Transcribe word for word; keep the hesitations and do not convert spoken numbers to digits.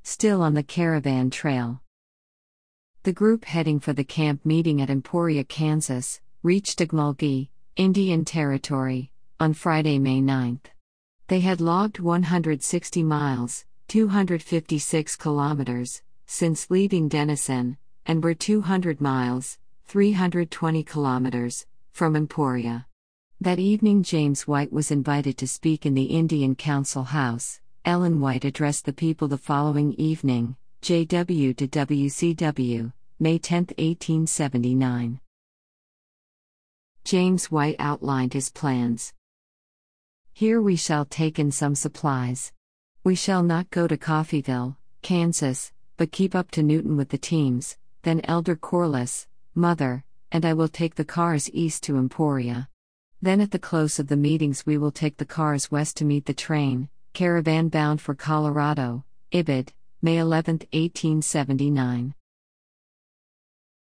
still on the caravan trail. The group heading for the camp meeting at Emporia, Kansas, reached Ocmulgee, Indian Territory, on Friday, May ninth. They had logged one hundred sixty miles, two hundred fifty-six kilometers, since leaving Denison, and were two hundred miles, three hundred twenty kilometers, from Emporia. That evening James White was invited to speak in the Indian Council House. Ellen White addressed the people the following evening, J W to W C W, May tenth, eighteen seventy-nine. James White outlined his plans. Here we shall take in some supplies. We shall not go to Coffeyville, Kansas, but keep up to Newton with the teams, then Elder Corliss, Mother, and I will take the cars east to Emporia. Then at the close of the meetings we will take the cars west to meet the train, caravan bound for Colorado, Ibid, May eleventh, eighteen seventy-nine.